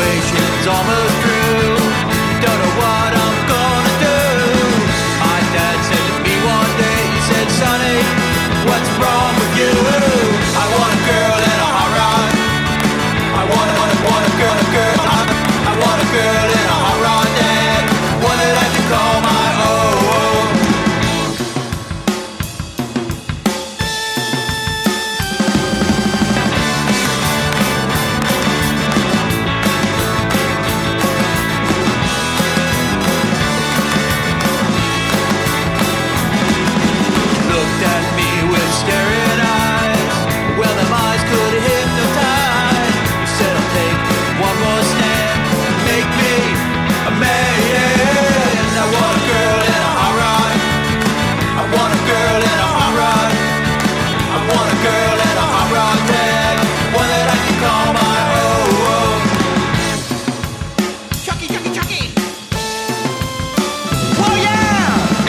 generation's almost through. Don't know what I'm gonna do. My dad said to me one day, he said, Sonny, what's wrong with you? I want a girl and a hot rod. I want a girl. I want a girl and a hot rod, Dad. One that I can call my own. Looked at me with staring eyes. Well, them eyes could hypnotize. He said, I'll take one more stand, make me a man. I want a girl and a hot rod. I want a girl and a hot rod. I want a girl and a hot rod, Dad. One that I can call my own. Chucky, Chucky, Chucky. Oh yeah!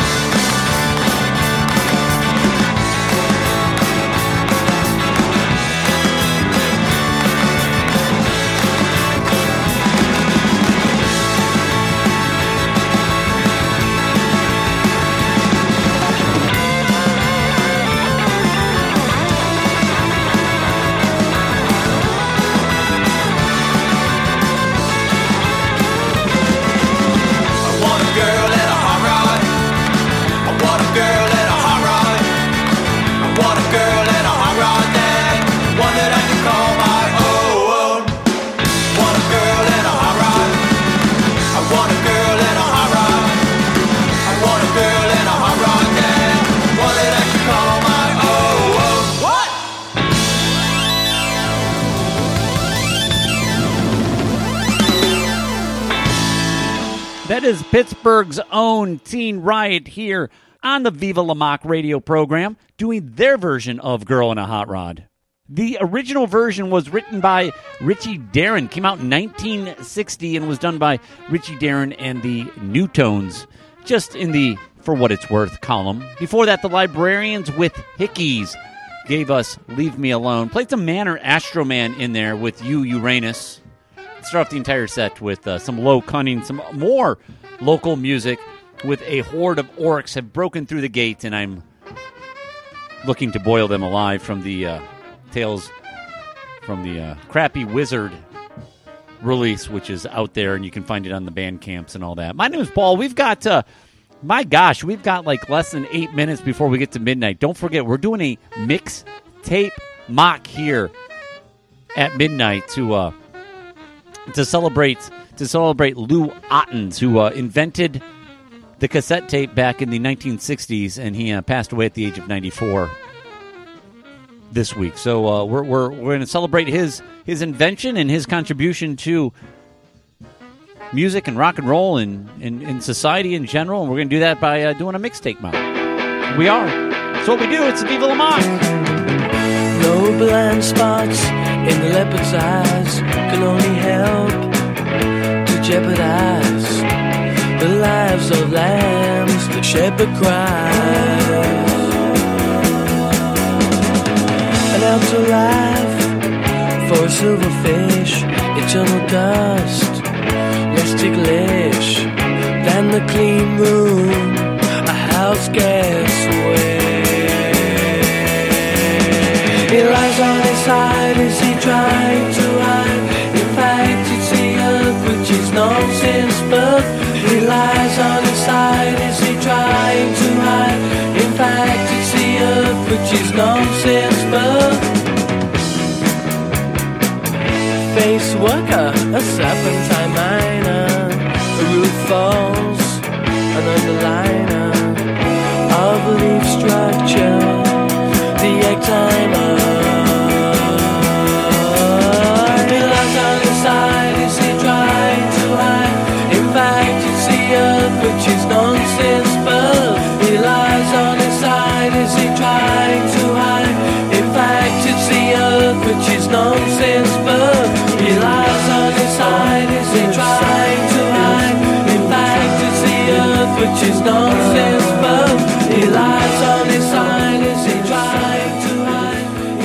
That is Pittsburgh's own Teen Riot here on the Viva La Mock radio program, doing their version of Girl in a Hot Rod. The original version was written by Richie Darren, came out in 1960 and was done by Richie Darren and the Newtones, just in the For What It's Worth column. Before that, the Librarians with Hickeys gave us Leave Me Alone. Played some Manor Astro Man in there with You, Uranus. Start off the entire set with some Low Cunning, some more local music with a horde of orcs have broken through the gate, and I'm looking to boil them alive from the Tales from the Crappy Wizard release, which is out there, and you can find it on the band camps and all that. My name is Paul. We've got, my gosh, we've got like less than 8 minutes before we get to midnight. Don't forget, we're doing a mixtape mock here at midnight to celebrate Lou Ottens, who invented the cassette tape back in the 1960s, and he passed away at the age of 94 this week. So we're going to celebrate his invention and his contribution to music and rock and roll and in society in general, and we're going to do that by doing a mixtape mock. We are. That's what we do. It's Viva La Mock. No blind spots in the leopard's eyes can only help to jeopardize the lives of lambs the shepherd cries. An outer life for a silverfish, eternal dust, less ticklish than the clean room a house gets away. He lies on his side, is he trying to hide? In fact, it's the earth which is nonsense birth. He lies on his side, is he trying to hide? In fact, it's the earth which is nonsense birth. Face worker, a serpentine miner, a roof falls, an underliner of a leaf structure. The egg timer. He lies on his side, is he trying to hide? In fact, it's the earth which is nonsense birth. He lies on his side, is he trying to hide? In fact, it's the earth which is nonsense birth. He lies on his side, is he trying to hide? In fact, it's the earth which is nonsense birth. He lies on his side, is he trying to hide?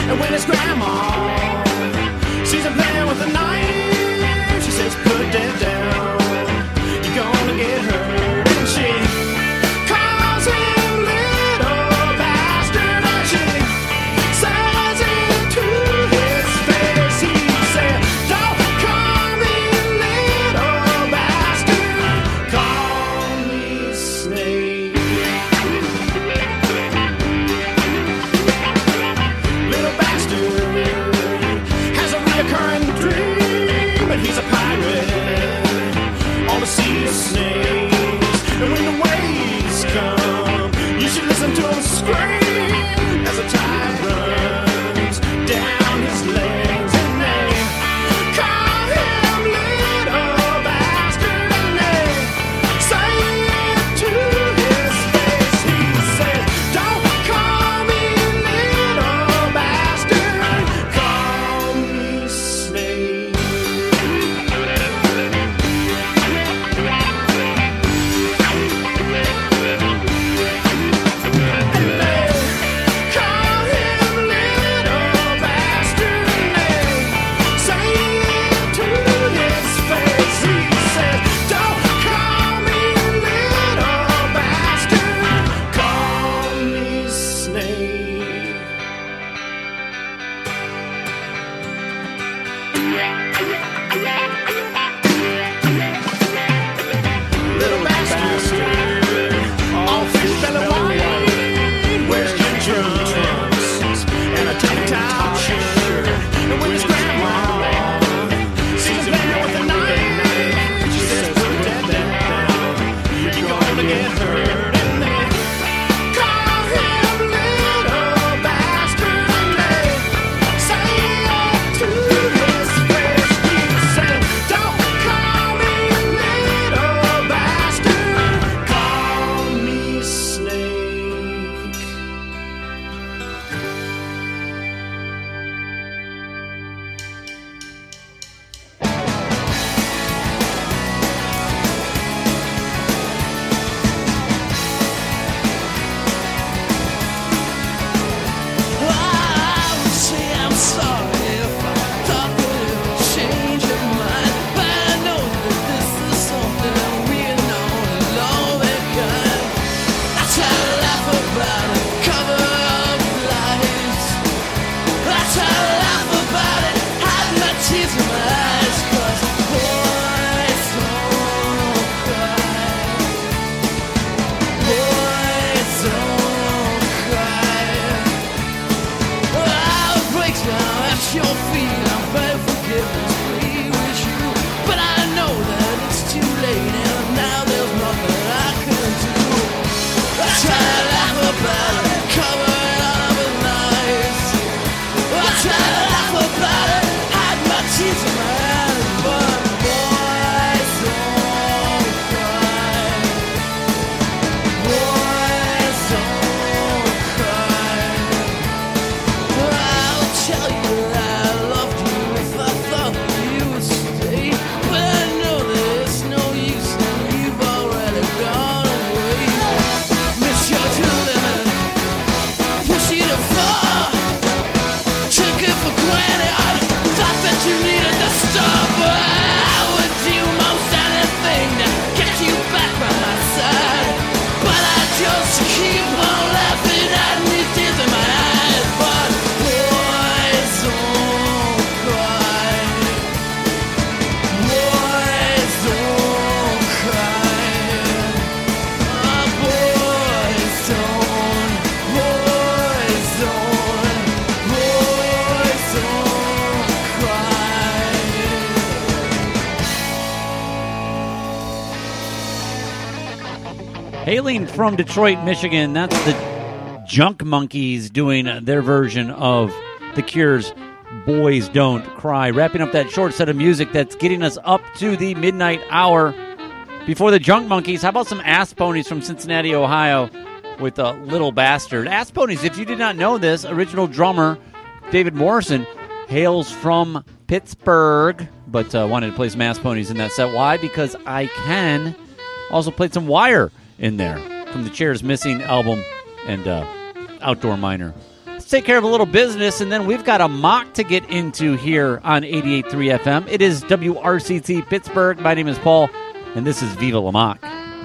And when his grandma sees him playing with a knife, she says, put that down, you're gonna get hurt. And she calls him little bastard, and she says it to his face. He said, don't call me little bastard, call me Snake. Little bastard has a reoccurring dream, but he's a pirate on the sea of snakes. And when the waves come, you should listen to him scream as the tide runs down his legs. And they call him little bastard, and they say it to his face. He says, don't call me little bastard, call me Snake. Call him little bastard, and they say it to his face. He says, don't call me little bastard, call me Snake. Little bastard, all fish belly white, wears ginger trunks and a tank-top shirt. And when his grandma sees him playing with a knife, she says, put that down, you're gonna get hurt. And they call him little bastard, and they say it to his face. He said, don't call me little bastard, call me Snake. I would say I'm sorry if I thought that it would change your mind, but I know that this is something we know and all that kind. I try to laugh about it, cover up lies. I try to laugh about it, hide my tears in my eyes, 'cause boys don't cry. Boys don't cry. I'll break down at your feet. I'm very forgiveness, plead with you, but I know that it's too late, and now there's nothing I can do. I try to laugh about it, cover it up with lies. I try to laugh about it, hide my tears in my eyes, but boys don't cry. Boys don't cry. I'll tell you that I loved you if I thought that you would stay, but I know that it's no use and you've already gone away. Miss you to the limit, push you too far, took it for granted, thought that you needed to stop. I would do most anything to get you back by my side, but I just keep on laughing at me, tears in my eyes. But boys don't cry. Boys don't cry. Boys don't. Boys don't. Boys don't cry. Hailing from Detroit, Michigan, that's the Junk Monkeys doing their version of The Cure's Boys Don't Cry. Wrapping up that short set of music that's getting us up to the midnight hour. Before the Junk Monkeys, how about some Ass Ponies from Cincinnati, Ohio with a Little Bastard. Ass Ponies, if you did not know this, original drummer David Morrison hails from Pittsburgh, but wanted to play some Ass Ponies in that set. Why? Because I can. Also played some Wire in there from the Chairs Missing album and Outdoor Miner. let's take care of a little business, and then we've got a mock to get into here on 88.3 FM. It is WRCT Pittsburgh. My name is Paul, and this is Viva La Mock.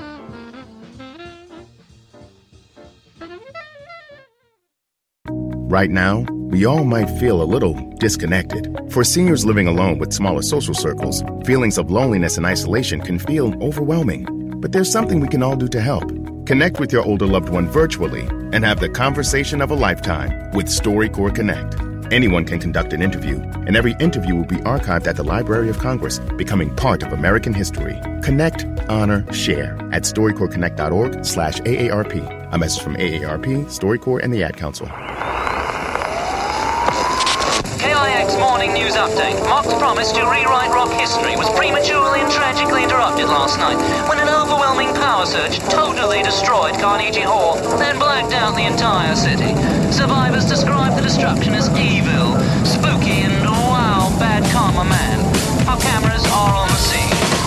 Right now, we all might feel a little disconnected. For seniors living alone with smaller social circles, feelings of loneliness and isolation can feel overwhelming. But there's something we can all do to help. Connect with your older loved one virtually and have the conversation of a lifetime with StoryCorps Connect. Anyone can conduct an interview, and every interview will be archived at the Library of Congress, becoming part of American history. Connect, honor, share at storycorpsconnect.org/AARP. A message from AARP, StoryCorps, and the Ad Council. KIX Morning News Update. Mock's promise to rewrite rock history was prematurely and tragically interrupted last night when an overwhelming power surge totally destroyed Carnegie Hall, then blacked out the entire city. Survivors describe the destruction as evil, spooky, and wow, bad karma man. Our cameras are on the scene.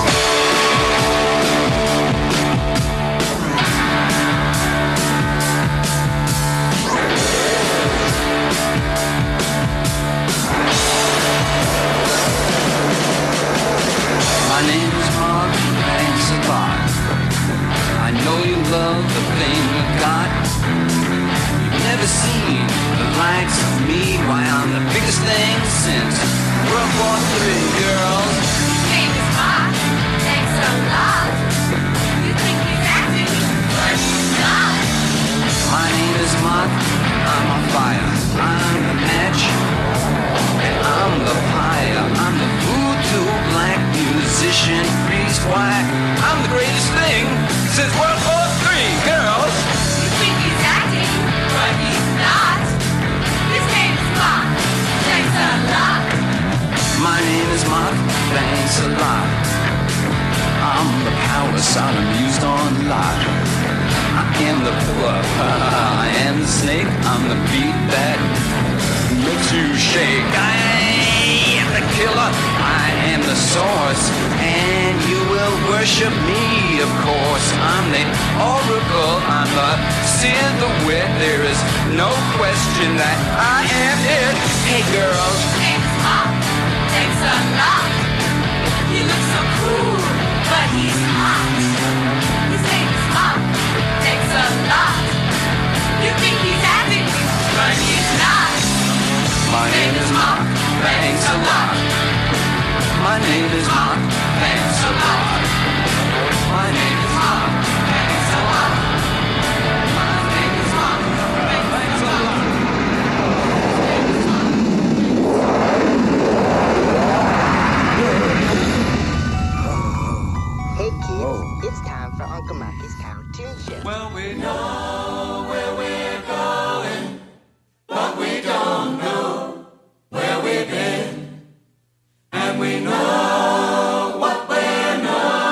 My name is Mark, thanks a lot. I know you love the thing we've got. You've never seen the likes of me. Why, I'm the biggest thing since World War III, girls. His name is Mark, thanks a lot. You think he's acting, but he's not. My name is Mark, I'm on fire. I'm the match, and I'm the pyre. I'm the voodoo black musician priest. Why, I'm the greatest thing since World War III, girls. You think he's acting, but he's not. His name is Mark, thanks a lot. My name is Mark, thanks a lot. I'm the power Sodom used on Lot. I am the pillar, I am the snake. I'm the beat that makes you shake. I am the killer, I am the source, and you will worship me, of course. I'm the oracle, I'm the seer, the wit. There is no question that I am it. Hey girls, His name is Mark, thanks a lot. He looks so cool, but he's hot. His name is Mark, thanks a lot. You think he's acting, but he's not. my name is Mark, thanks a lot. My name is Mark, thanks a lot. My name is Mark, thanks a lot. My name is Mark, thanks a lot. Hey kids, it's time for Uncle Marky's cartoon show. Well, we know where we're going, but we don't know where we've been. And we know what we're not.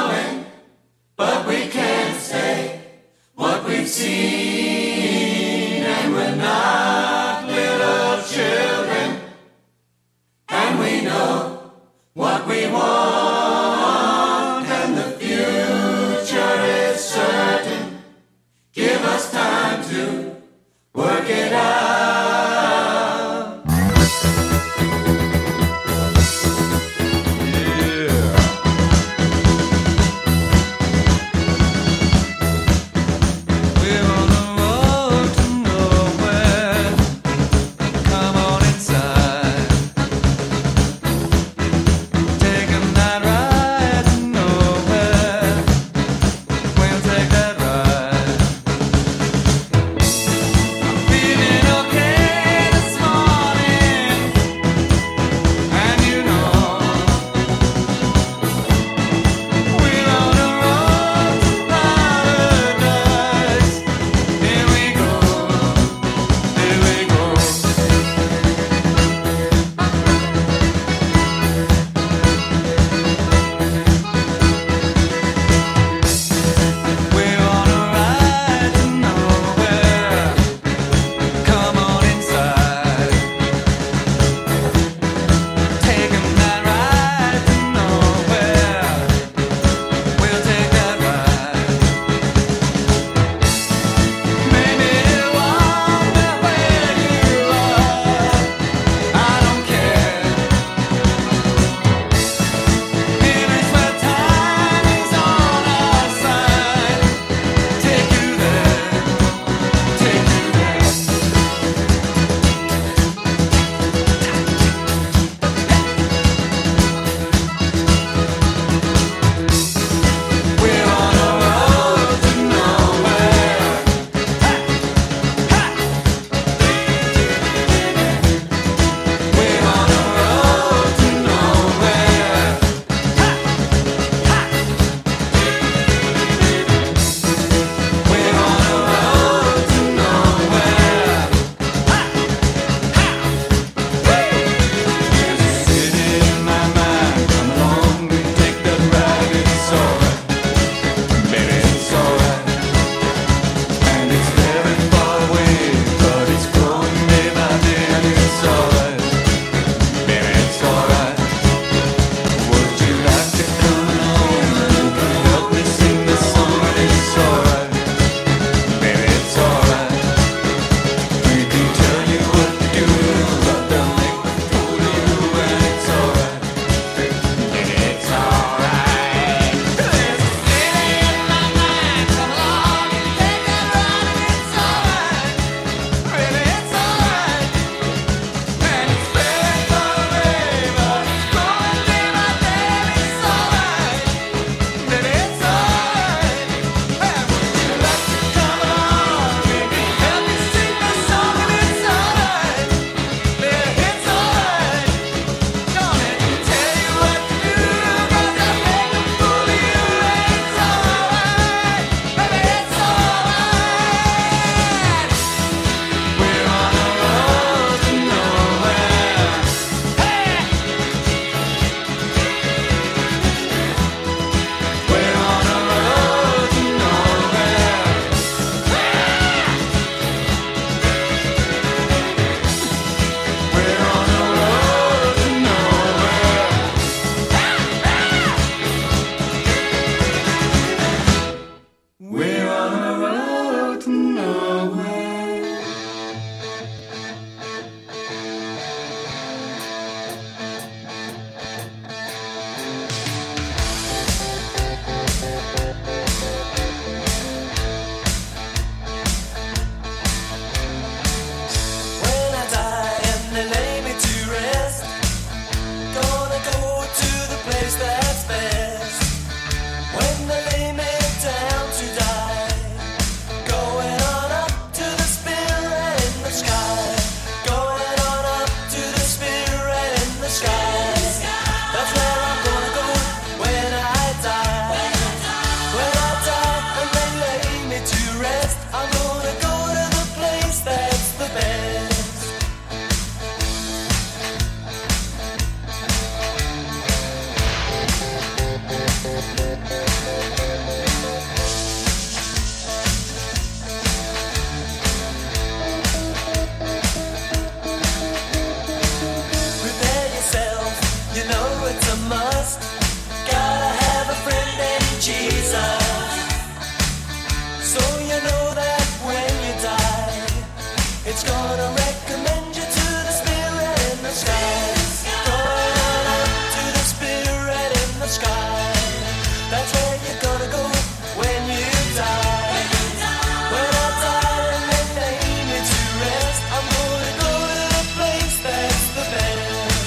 It's gonna recommend you to the spirit in the sky. Going up to the spirit in the sky. That's where you're gonna go when you die. When I die and they lay me to rest, I'm gonna go to the place that's the best.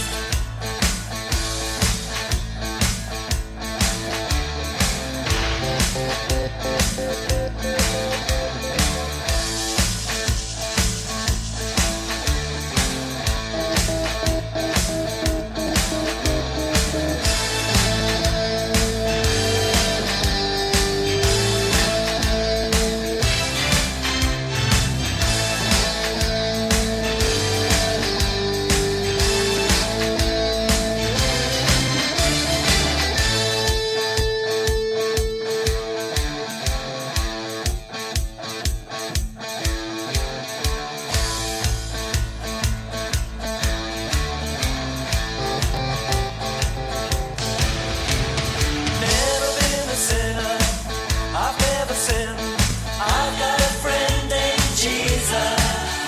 Never been a sinner, I've never sinned. I've got a friend named Jesus.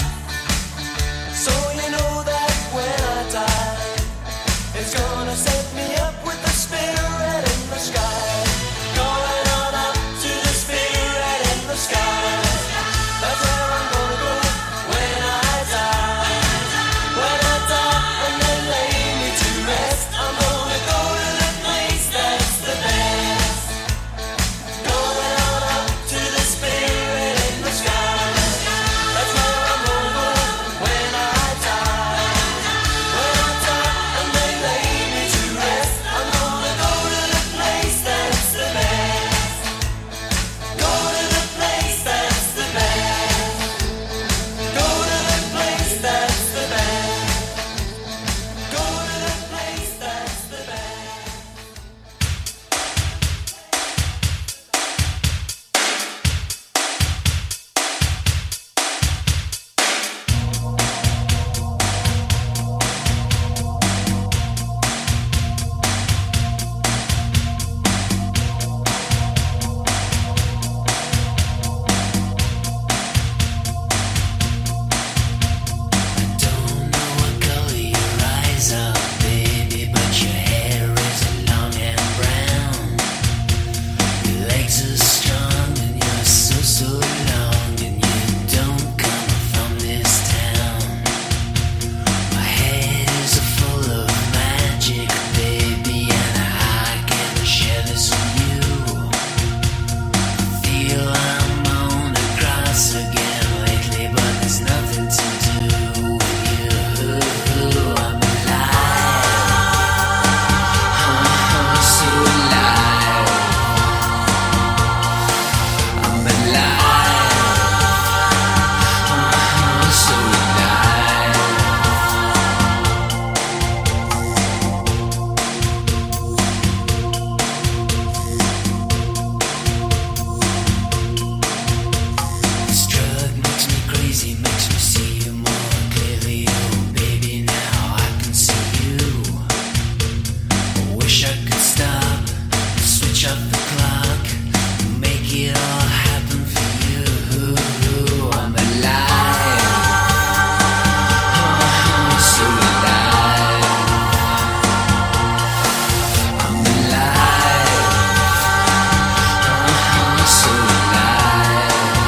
So you know that when I die, it's gonna set me up with the spirit in the sky. Going on up to the spirit in the sky. That's where I'm gonna go when I die. When I die and they lay me to rest, I'm gonna go to the place that's the best. Going on up to the spirit in the sky. That's where I'm gonna go when I die. When I die and they lay me to rest, I'm gonna go to the place that's the best. Go to the place that's the best. Go to the place that's the best. Go to the place that's the best. Don't know what color your eyes are, baby, but your hair is long and brown. Your legs are strong and you're so long, and you don't come from this town. My head is full of magic, baby, and I can share this with you. Feel I'm on the grass again lately, but there's nothing to do with you. I'm alive, so alive. I'm alive, so alive. This drug makes me crazy, makes me see you more clearly. Oh, baby, now I can see you. I wish I could stop, switch off the clock, make it all happen for you. I'm alive, so alive. I'm alive, so alive.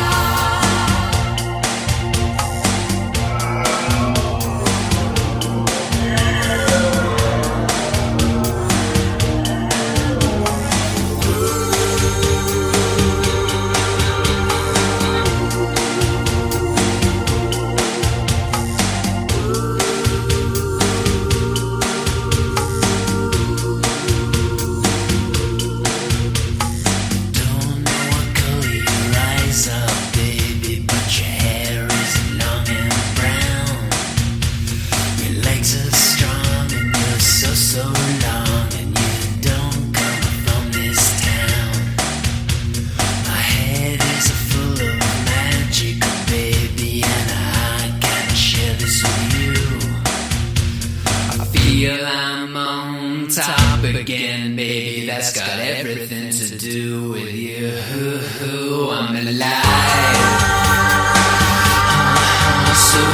Don't know what color your eyes are, baby, but your hair is long and brown. Your legs are strong and you're so long, and you don't come from this town. My head is full of magic, baby, and I can share this with you. I feel I'm on top again, baby. That's got everything to do with you. I'm alive, so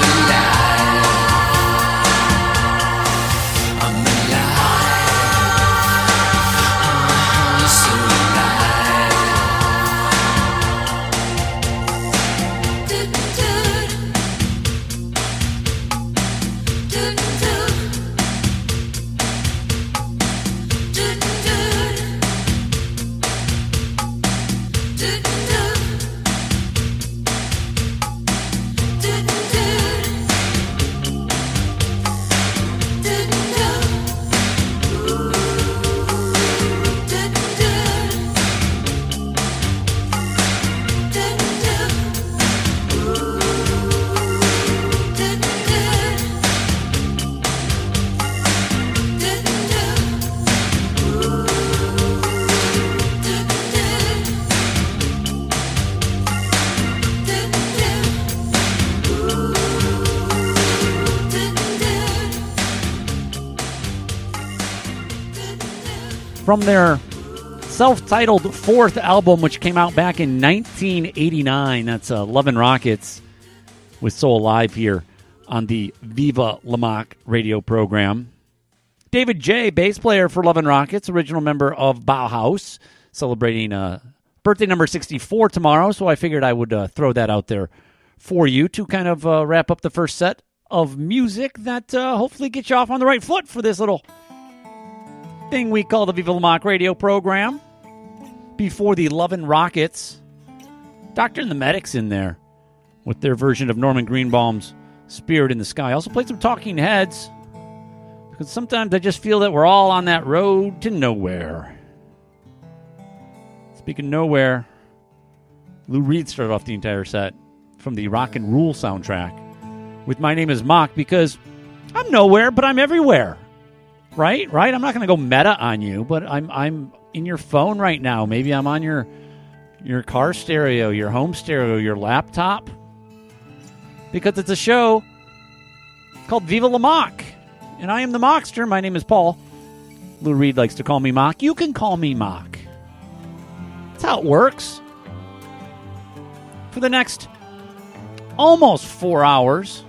from their self-titled fourth album, which came out back in 1989. That's Love and Rockets with So Alive here on the Viva La Mock radio program. David J., bass player for Love and Rockets, original member of Bauhaus, celebrating birthday number 64 tomorrow, so I figured I would throw that out there for you to kind of wrap up the first set of music that hopefully gets you off on the right foot for this little thing we call the Viva La Mock radio program. Before the Love and Rockets, Doctor and the Medics in there with their version of Norman Greenbaum's Spirit in the Sky. Also played some Talking Heads, because sometimes I just feel that we're all on that road to nowhere. Speaking of nowhere, Lou Reed started off the entire set from the Rock and Roll soundtrack with My Name is Mock, because I'm nowhere, but I'm everywhere. Right? I'm not going to go meta on you, but I'm in your phone right now. Maybe I'm on your car stereo, your home stereo, your laptop. Because it's a show called Viva La Mock. And I am the Mockster. My name is Paul. Lou Reed likes to call me Mock. You can call me Mock. That's how it works. For the next almost 4 hours,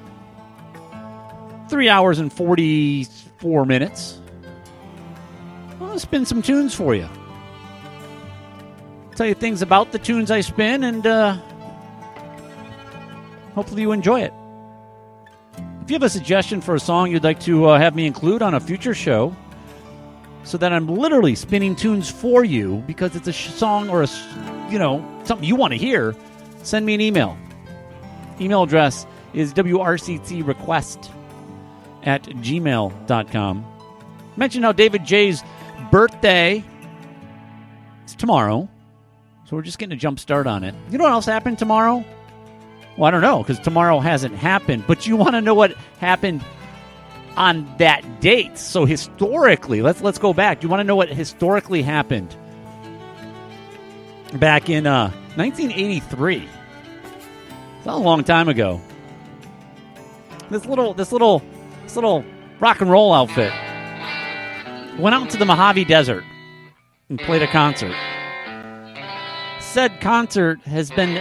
3 hours and 44 minutes, I'm going to spin some tunes for you. Tell you things about the tunes I spin, and hopefully you enjoy it. If you have a suggestion for a song you'd like to have me include on a future show, so that I'm literally spinning tunes for you because it's a song or something you want to hear, send me an email. Email address is wrctrequest@gmail.com. Mention how David J's birthday is tomorrow, so we're just getting a jump start on it. You know what else happened tomorrow? Well, I don't know, because tomorrow hasn't happened, but you want to know what happened on that date. So historically, let's go back. You want to know what historically happened back in 1983? It's not a long time ago. This little rock and roll outfit went out to the Mojave Desert and played a concert. Said concert has been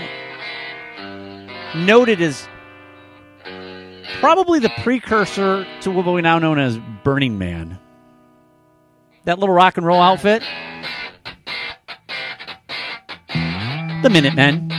noted as probably the precursor to what we now know as Burning Man. That little rock and roll outfit, the Minutemen.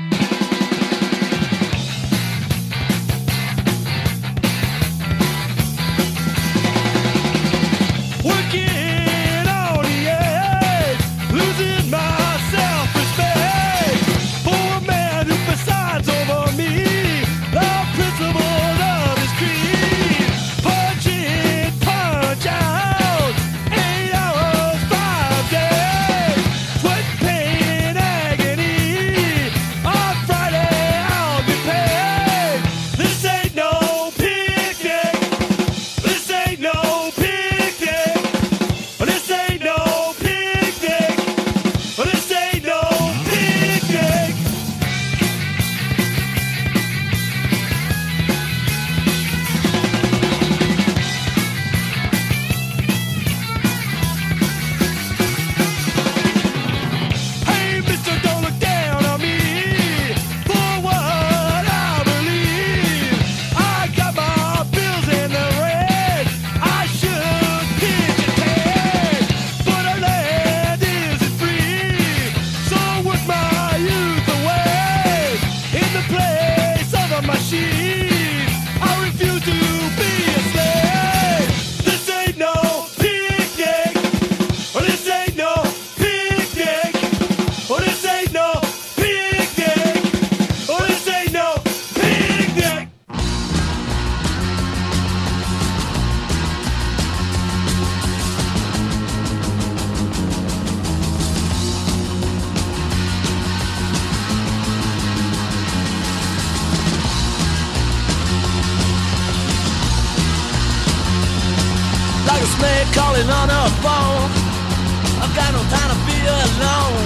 calling on her phone. I've got no time to be alone.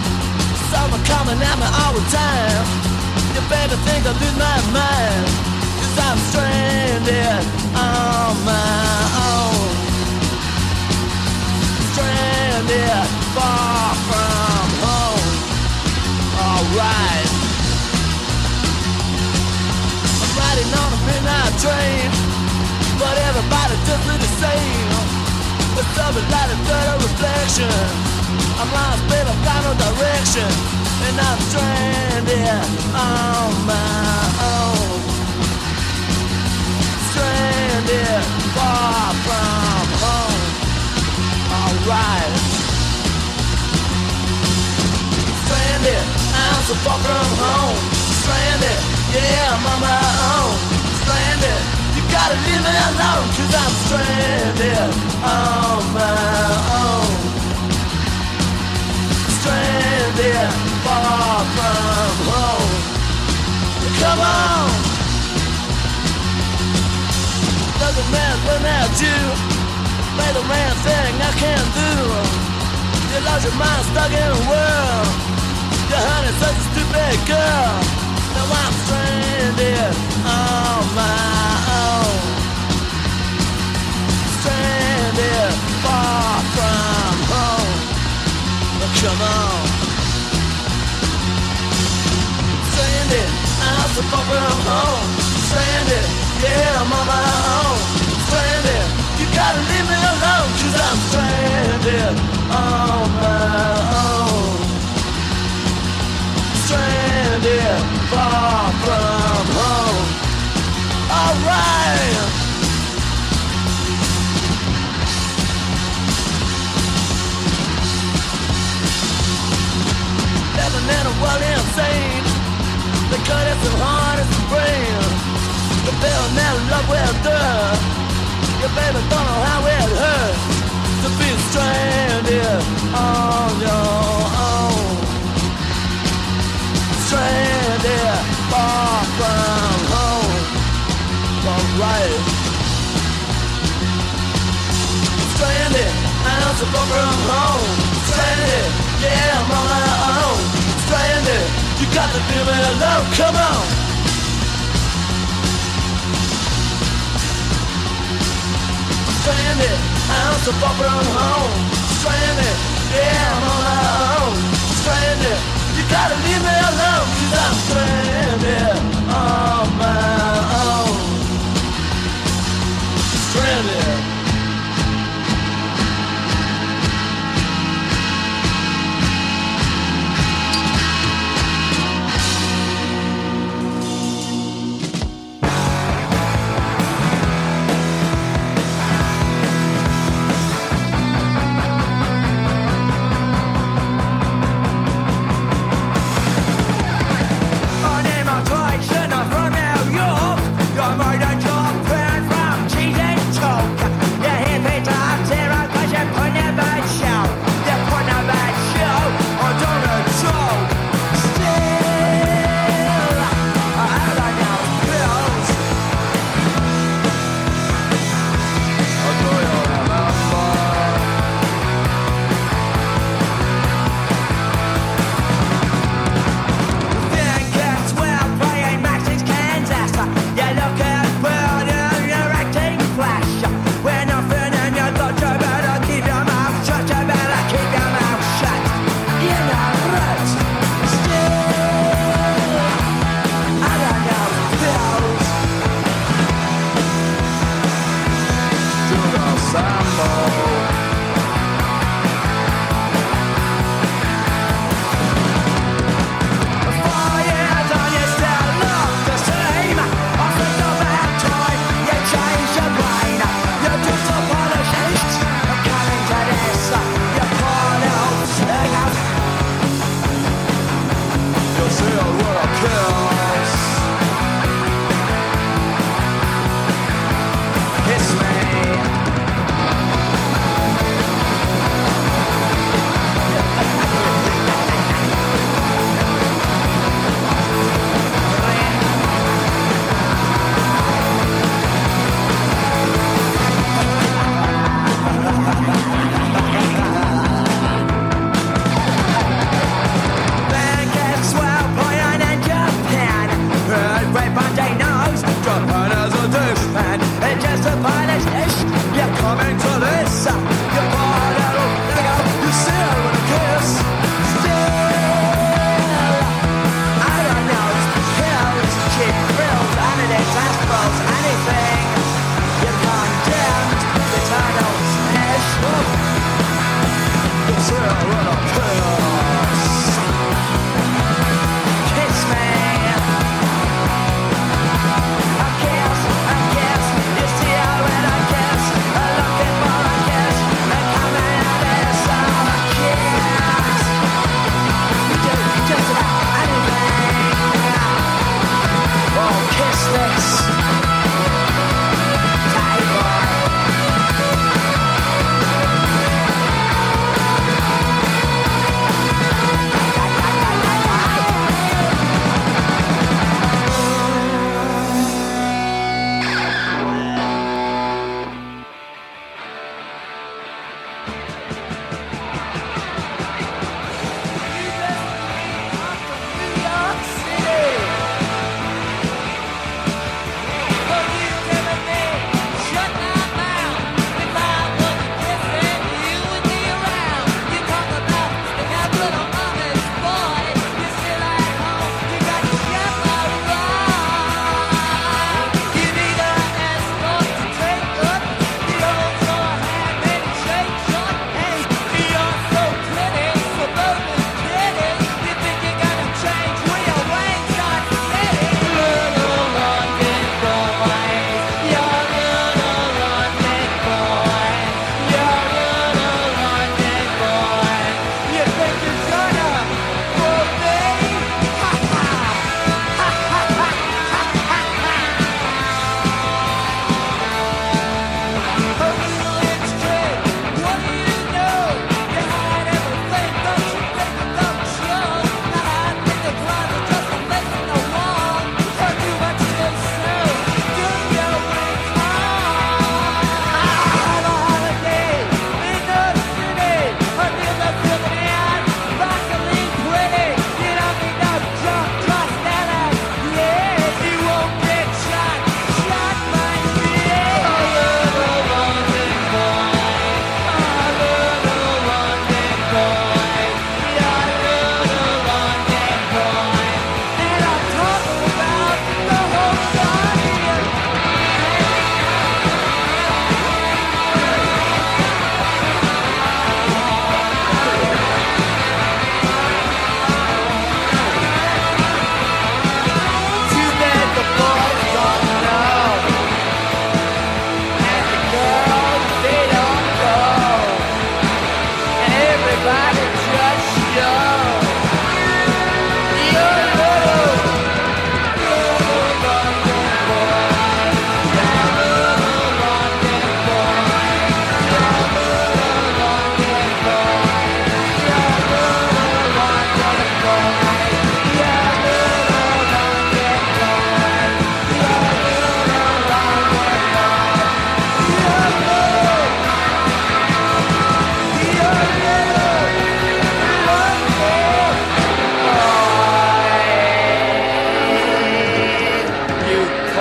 Someone coming at me all the time. You better think I lose my mind, 'cause I'm stranded on my own. Stranded far from home. Alright. I'm riding on a midnight train, but everybody just look the same. With something like a third of reflection. I'm lost, babe, I've got no direction, and I'm stranded on my own. Stranded far from home. Alright. Stranded, I'm so far from home. Stranded, yeah, I'm on my own. Stranded, you gotta leave me alone, 'cause I'm stranded on my own. Stranded far from home. Come on. Doesn't man run at you. Play the man thing I can't do. You lost your mind stuck in a world. Your honey's such a stupid girl. Now I'm stranded on my own. Stranded far from home. Come on. Stranded, I'm so far from home. Stranded, yeah, I'm on my own. Stranded, you gotta leave me alone, 'cause I'm stranded on my own. Stranded, far from home. Alright. Living in a world insane. They cut it so hard as a brain. The bill never love with dirt. Your baby don't know how it hurts to be stranded on your own. Stranded far from home. Alright. Stranded, I'm so far from home. Stranded, yeah, I'm on my own. Stranded, you got to leave me alone, come on. Stranded, I'm so far from home. Stranded, yeah, I'm on my own. Stranded, you gotta leave me alone, 'cause I'm stranded on my own. Stranded. My name is Dwight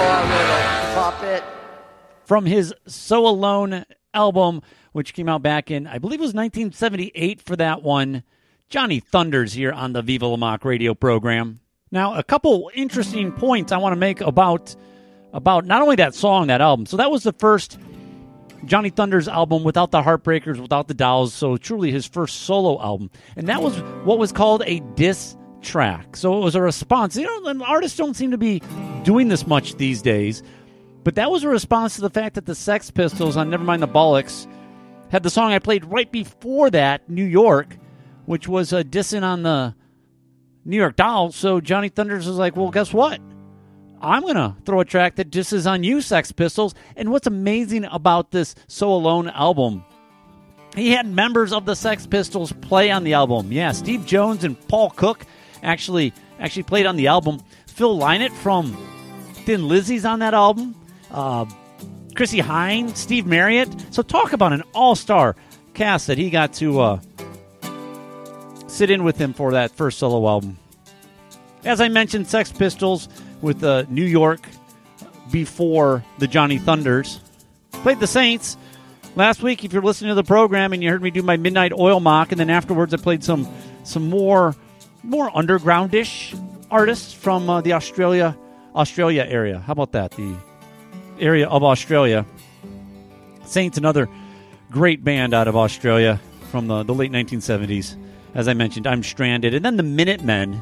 poor little puppet. From his So Alone album, which came out back in, I believe it was 1978 for that one, Johnny Thunders here on the Viva La Mock radio program. Now, a couple interesting points I want to make about not only that song, that album. So that was the first Johnny Thunders album without the Heartbreakers, without the Dolls, so truly his first solo album. And that was what was called a diss track. So it was a response. You know, artists don't seem to be doing this much these days, but that was a response to the fact that the Sex Pistols on Nevermind the Bollocks had the song I played right before that, New York, which was dissing on the New York Dolls. So Johnny Thunders was like, well, guess what? I'm going to throw a track that disses on you, Sex Pistols. And what's amazing about this So Alone album, he had members of the Sex Pistols play on the album. Yeah, Steve Jones and Paul Cook actually played on the album. Phil Lynott from Thin Lizzy's on that album. Chrissy Hine, Steve Marriott. So talk about an all-star cast that he got to sit in with him for that first solo album. As I mentioned, Sex Pistols with New York before the Johnny Thunders. Played the Saints last week. If you're listening to the program and you heard me do my Midnight Oil mock, and then afterwards I played some more underground-ish artists from the Australia area. How about that? The area of Australia. Saints, another great band out of Australia from the late 1970s. As I mentioned, I'm Stranded. And then the Minutemen.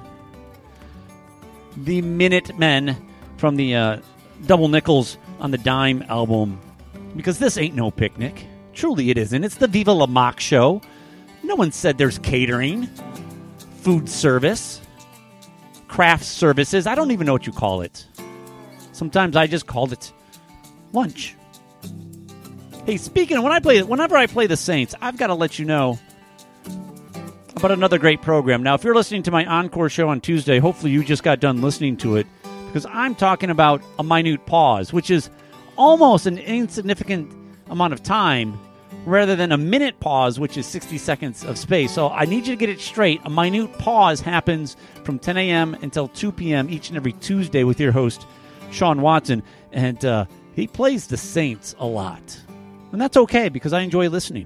The Minutemen from the Double Nickels on the Dime album. Because this ain't no picnic. Truly it isn't. It's the Viva La Mock show. No one said there's catering, food service, craft services. I don't even know what you call it. Sometimes I just called it lunch. Hey, speaking of, whenever I play the Saints, I've got to let you know about another great program. Now, if you're listening to my encore show on Tuesday, hopefully you just got done listening to it, because I'm talking about a minute pause, which is almost an insignificant amount of time, rather than a minute pause, which is 60 seconds of space. So I need you to get it straight. A minute pause happens from 10 a.m. until 2 p.m. each and every Tuesday with your host, Sean Watson, and he plays the Saints a lot. And that's okay, because I enjoy listening.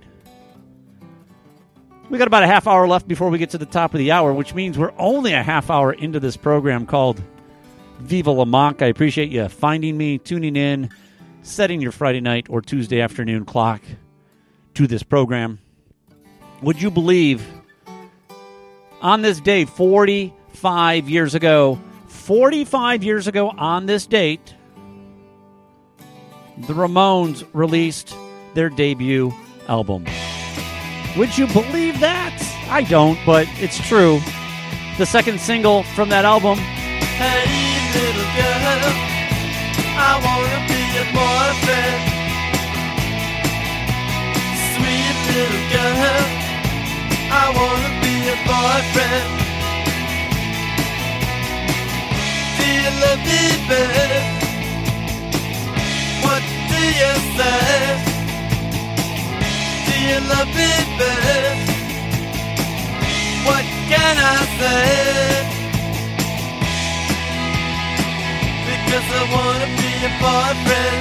We got about a half hour left before we get to the top of the hour, which means we're only a half hour into this program called Viva La Mock. I appreciate you finding me, tuning in, setting your Friday night or Tuesday afternoon clock to this program. Would you believe on this day 45 years ago on this date, the Ramones released their debut album? Would you believe that? I don't, but it's true. The second single from that album. Hey, little girl, I wanna be your boyfriend. Sweet little girl, I wanna be your boyfriend. Do you love me, babe? What do you say? Do you love me, babe? What can I say? Because I wanna be your boyfriend.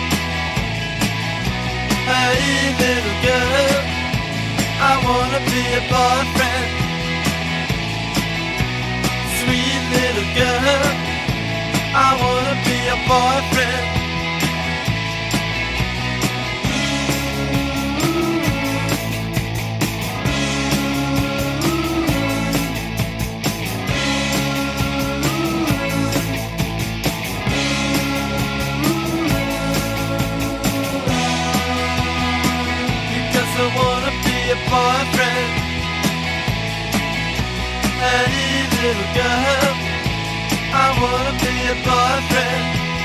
Hey, little girl, I wanna be your boyfriend. Sweet little girl, I wanna be your boyfriend. I wanna be your boyfriend. Hey, little girl, I wanna be your boyfriend.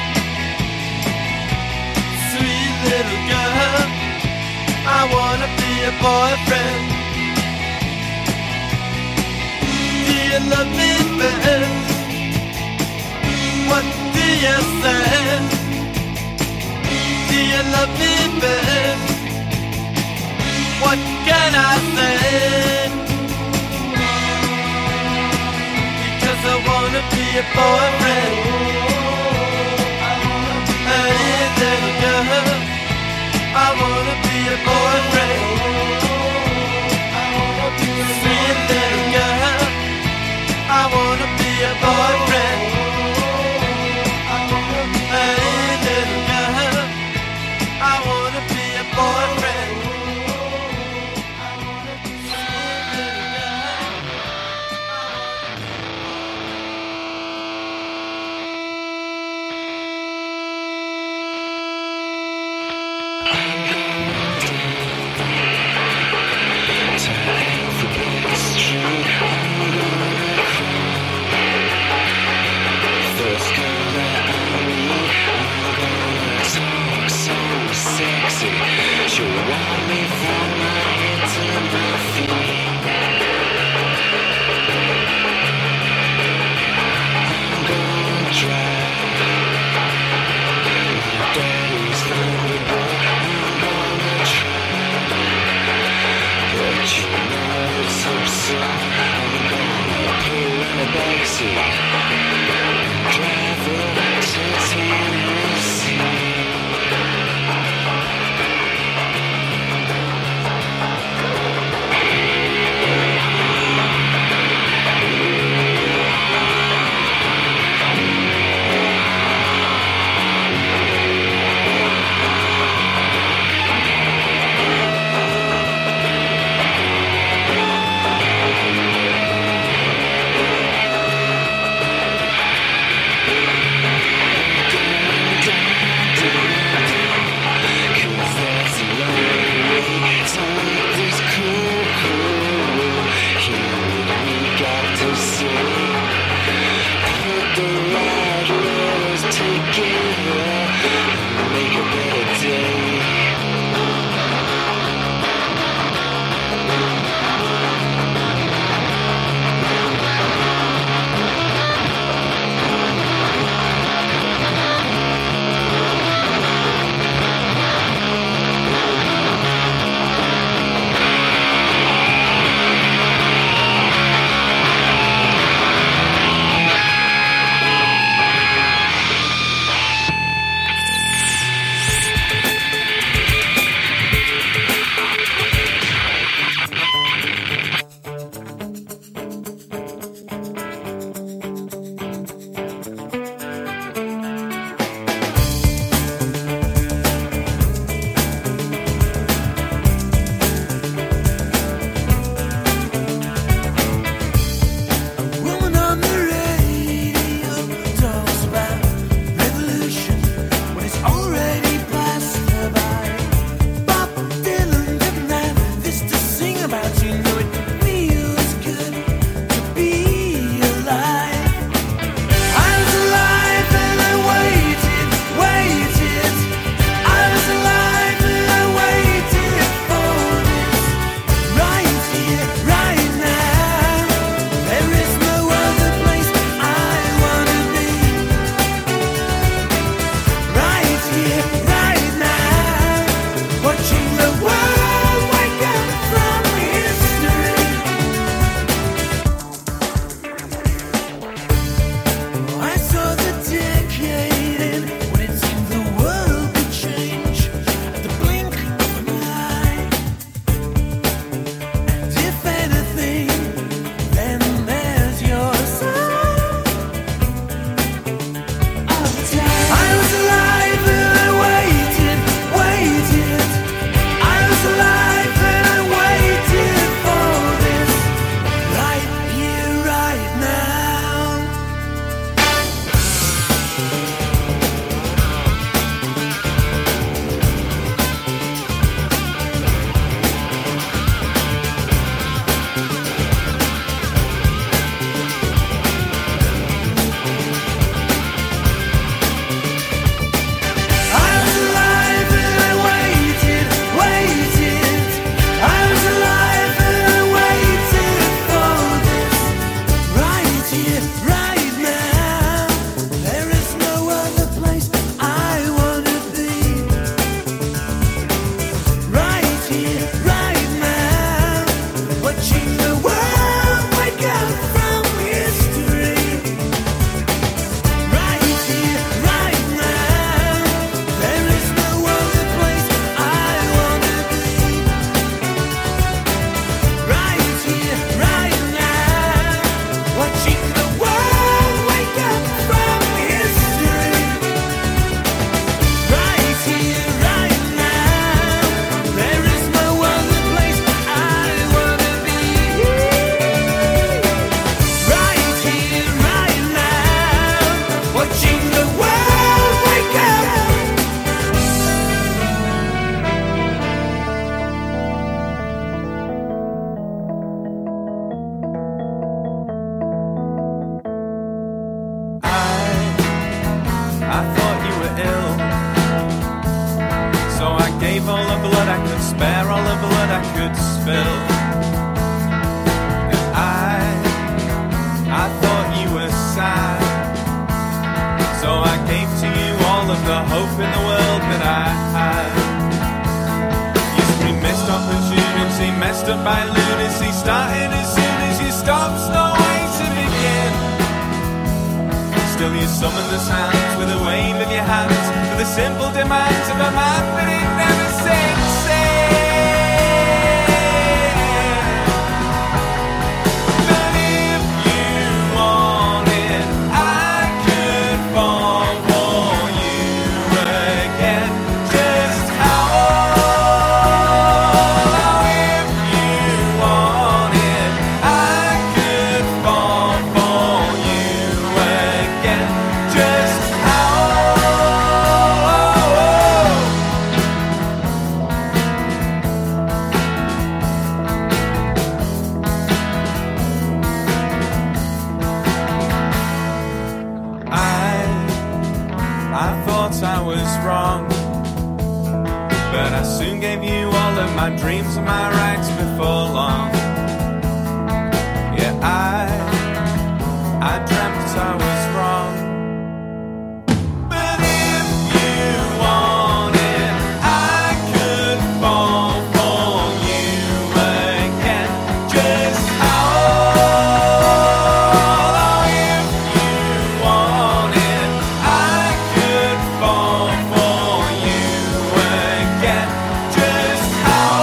Sweet little girl, I wanna be your boyfriend. Do you love me, babe? What do you say? Do you love me, babe? What can I say? Because I wanna be your boyfriend. I'm gonna So I gave all the blood I could spare, all the blood I could spill. And I thought you were sad. So I gave to you all of the hope in the world that I had. You screamed missed opportunity, messed up by lunacy, started as soon as you stopped, no way to begin. Still you summon the sounds with a wave of your hands for the simple demands of a man, but it never sinks in. But if you wanted, I could fall for you again. Just how? Oh, if you wanted, I could fall for you again. Just how? I thought I was wrong, but I soon gave you all of my dreams and my rights before long. Yeah, I dreamt I was wrong. But if you wanted, I could fall for you again. Just how? Oh, if you wanted, I could fall for you again. Just how?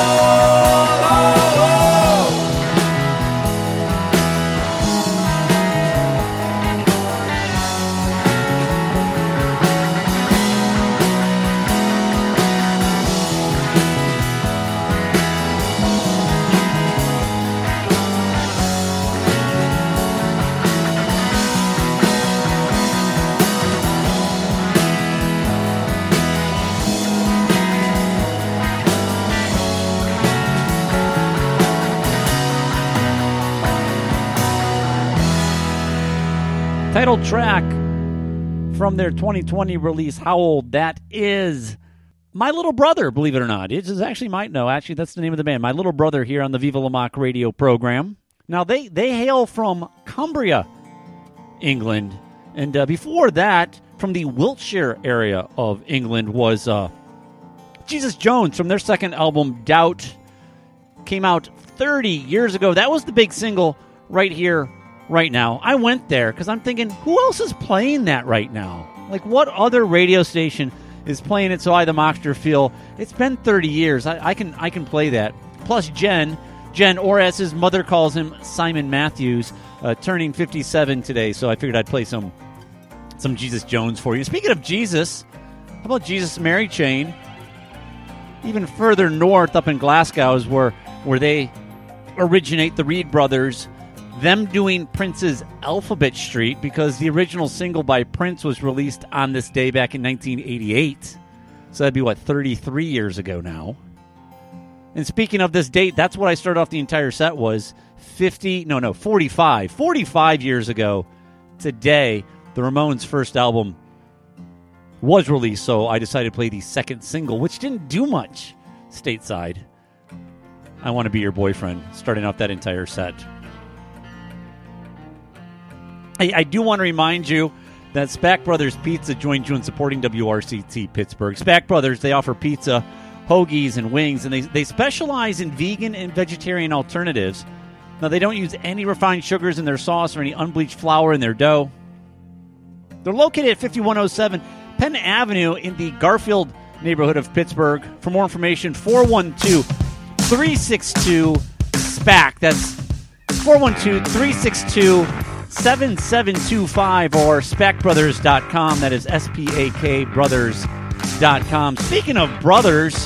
Title track from their 2020 release, Howl. That is My Little Brother, believe it or not. It is actually, might know, actually, that's the name of the band. My Little Brother here on the Viva La Mock radio program. Now, they hail from Cumbria, England. And before that, from the Wiltshire area of England was Jesus Jones from their second album, Doubt. Came out 30 years ago. That was the big single right here, right now. I went there because I'm thinking, who else is playing that right now? Like, what other radio station is playing it so I, the Mockster, feel it's been 30 years. I can play that. Plus Jen, or as his mother calls him, Simon Matthews, turning 57 today, so I figured I'd play some Jesus Jones for you. Speaking of Jesus, how about Jesus Mary Chain? Even further north, up in Glasgow, is where they originate, the Reed brothers. Them doing Prince's Alphabet Street, because the original single by Prince was released on this day back in 1988. So that'd be, 33 years ago now. And speaking of this date, that's what I started off the entire set was 45 years ago today. The Ramones' first album was released, so I decided to play the second single, which didn't do much stateside. I Want to Be Your Boyfriend, starting off that entire set. I do want to remind you that Spack Brothers Pizza joined you in supporting WRCT Pittsburgh. Spack Brothers, they offer pizza, hoagies, and wings, and they specialize in vegan and vegetarian alternatives. Now, they don't use any refined sugars in their sauce or any unbleached flour in their dough. They're located at 5107 Penn Avenue in the Garfield neighborhood of Pittsburgh. For more information, 412-362-SPAC. That's 412-362-7725 or SPACbrothers.com. That is SPAK Brothers.com. Speaking of brothers,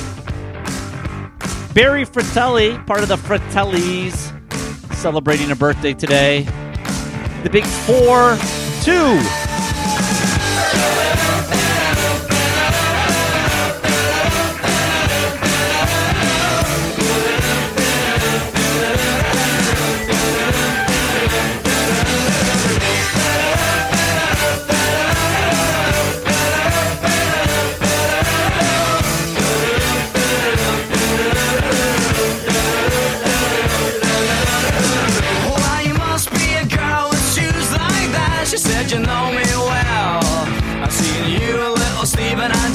Barry Fratelli, part of the Fratellis, celebrating a birthday today. The Big 4-2.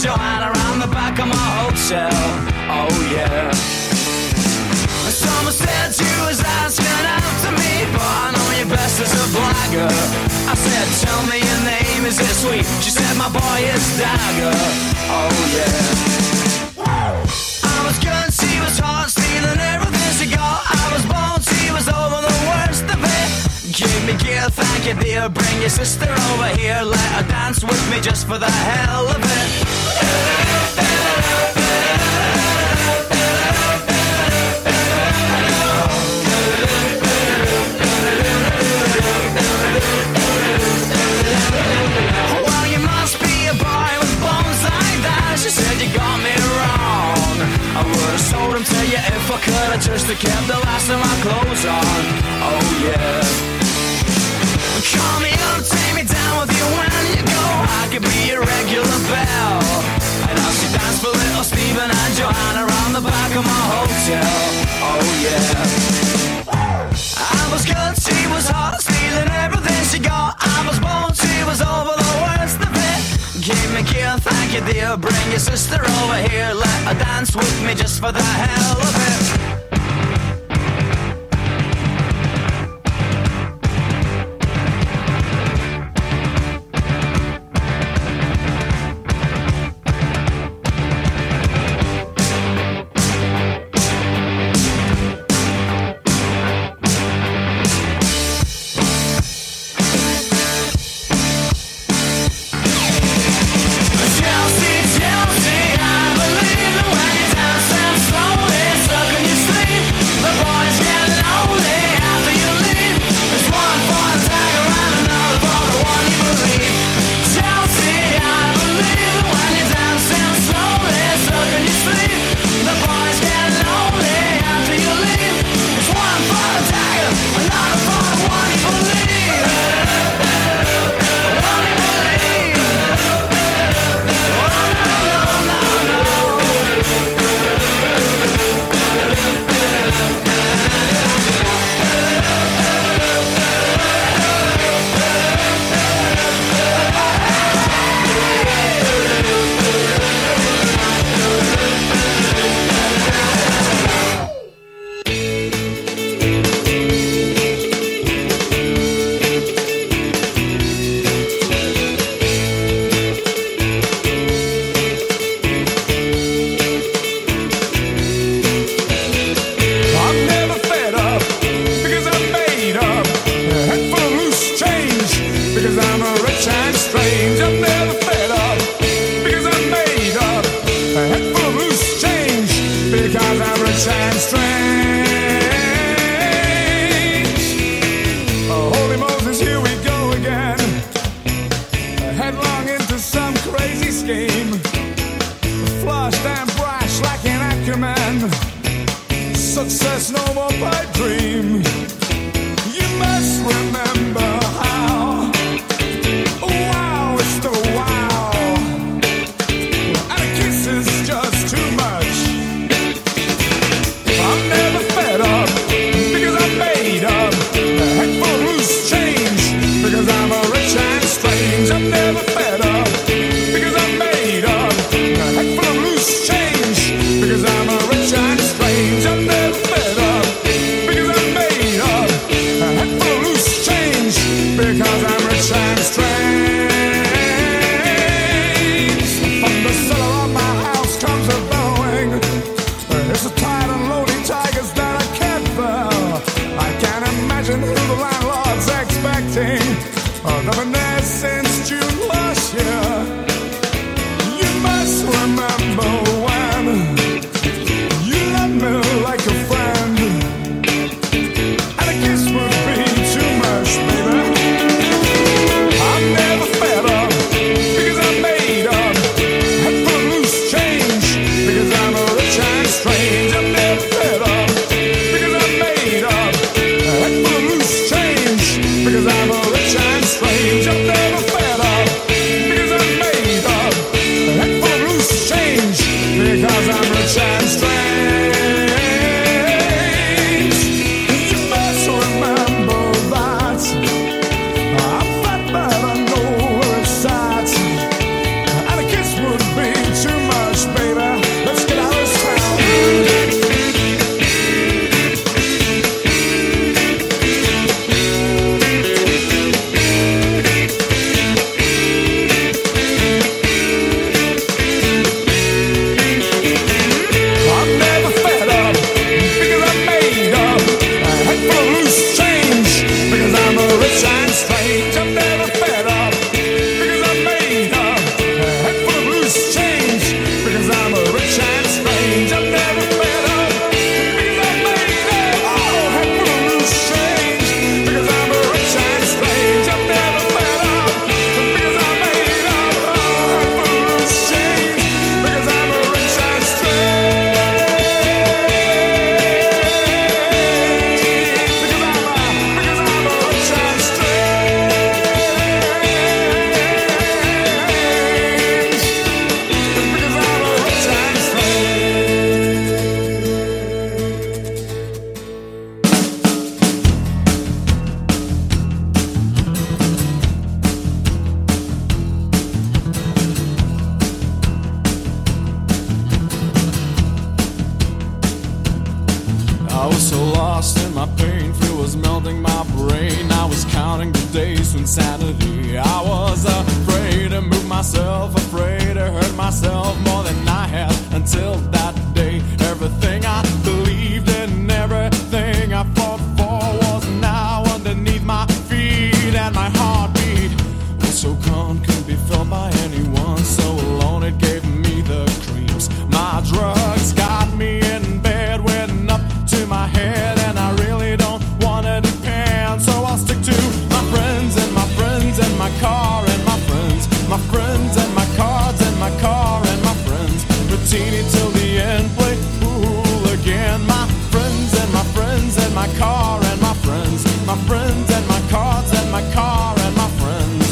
Joanna around the back of my hotel. Oh yeah. Someone said you was asking after me, but I know you best as a blagger. I said, tell me your name, is it sweet? She said, my boy is Dagger. Oh yeah. I was good, she was hot, stealing everything she got. I was bold, she was over the worst of it. Give me gear, thank you dear. Bring your sister over here, let her dance with me just for the hell of it. Well, you must be a boy with bones like that. She said you got me wrong. I would've sold him to you if I could. I just kept the last of my clothes on. Oh yeah. Call me up, take me down with you when you go. I could be your regular belle. And I'll see dance for little Stephen and Joanna around the back of my hotel. Oh yeah. I was good, she was hot, stealing everything she got. I was bold, she was over the worst of it. Give me gear, thank you dear. Bring your sister over here, let her dance with me just for the hell of it. Success no more pipe dream. You must remember how. Wow, it's the wow. And a kiss is just too much. I'm never fed up because I'm made up. A head full of loose change because I'm a rich and strange. I'm never fed up because I'm made up. A head full of loose change because I'm a rich and strange. I'm never fed up because I'm made up. A head full of loose change lost in my pain, fear was melting my brain. I was counting the days to insanity. I was afraid to move myself, afraid to hurt myself more than I had until that day. Everything I believed in, everything I fought for was now underneath my feet, and my heartbeat was so calm, couldn't be felt by anyone. So alone it gave me the creeps. My drugs got me in bed, went up to my head, and I really don't want to depend. So I'll stick to my friends and my friends and my car and my friends, my friends and my cards and my car and my friends. Routine till the end, play pool again. My friends and my friends and my car and my friends, my friends and my cards and my car and my friends.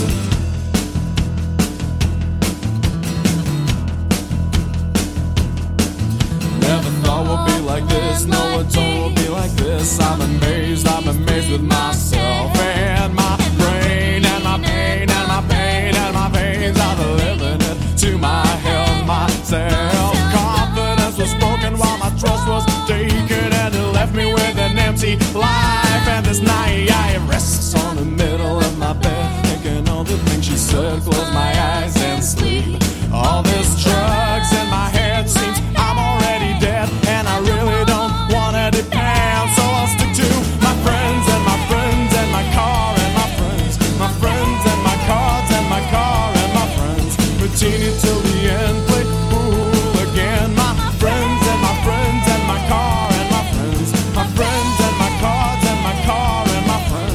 Never thought we'd be like this, no one told we'd be like this. I'm amazed with myself and my brain and my pain and my pain and my veins. I've living it to my health, my self-confidence was broken while my trust was taken, and it left me with an empty life. And this night I rests on the middle of my bed, thinking all the things she said, close my eyes and sleep. All this drugs in my head seems I'm already dead, and I really don't wanna depend. So I'll stick to my friends and my friends and my car and my friends, my friends and my cards and my car and my friends. Routine till the end, play pool again. My friends and my friends and my car and my friends, my friends and my cards and my car and my friends.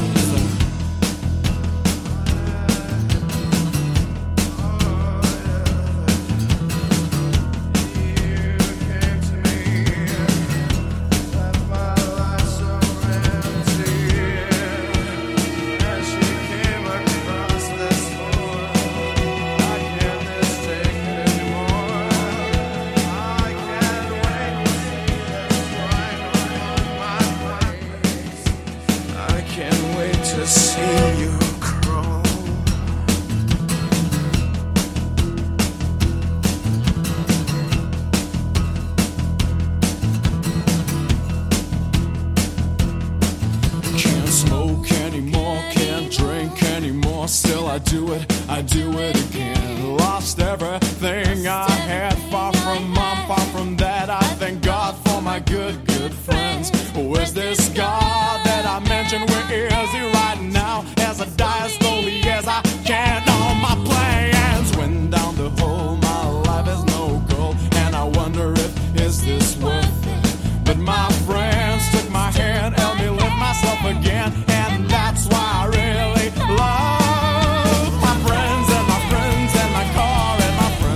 I can't wait to see you crawl. Can't smoke anymore, can't drink anymore. Still I do it again. Lost everything I had, far from mom, far from dad. I thank God for my good friends. Where's this God that I mentioned? Where is he right now? As I die as slowly as I can, all my plans went down the hole. My life has no goal, and I wonder if is this worth it? But my friends took my hand, helped me lift myself again, and that's why I really love my friends and my friends and my car and my friends.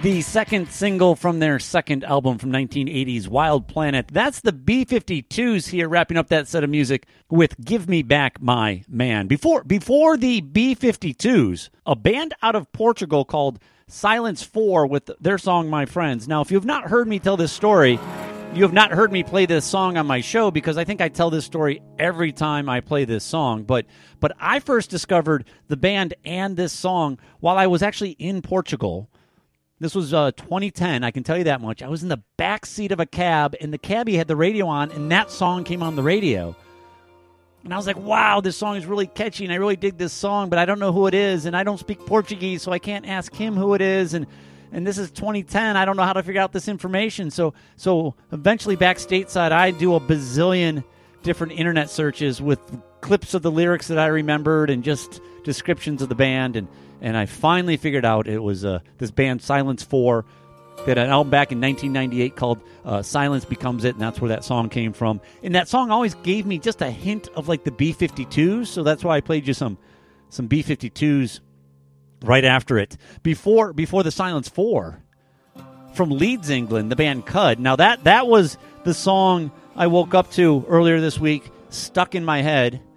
The second single from their second album from 1980's Wild Planet. That's the B-52s here, wrapping up that set of music with Give Me Back My Man. Before the B-52s, a band out of Portugal called Silence 4 with their song My Friends. Now, if you have not heard me tell this story, you have not heard me play this song on my show, because I think I tell this story every time I play this song. But I first discovered the band and this song while I was actually in Portugal. This was 2010, I can tell you that much. I was in the back seat of a cab, and the cabbie had the radio on, and that song came on the radio. And I was like, wow, this song is really catchy, and I really dig this song, but I don't know who it is, and I don't speak Portuguese, so I can't ask him who it is, and this is 2010. I don't know how to figure out this information. So eventually back stateside, I do a bazillion different internet searches with clips of the lyrics that I remembered and just descriptions of the band, and I finally figured out it was this band Silence 4. They had an album back in 1998 called Silence Becomes It, and that's where that song came from. And that song always gave me just a hint of like the B-52s, so that's why I played you some B-52s right after it. Before the Silence 4, from Leeds, England, the band Cud. Now that was the song I woke up to earlier this week, stuck in my head.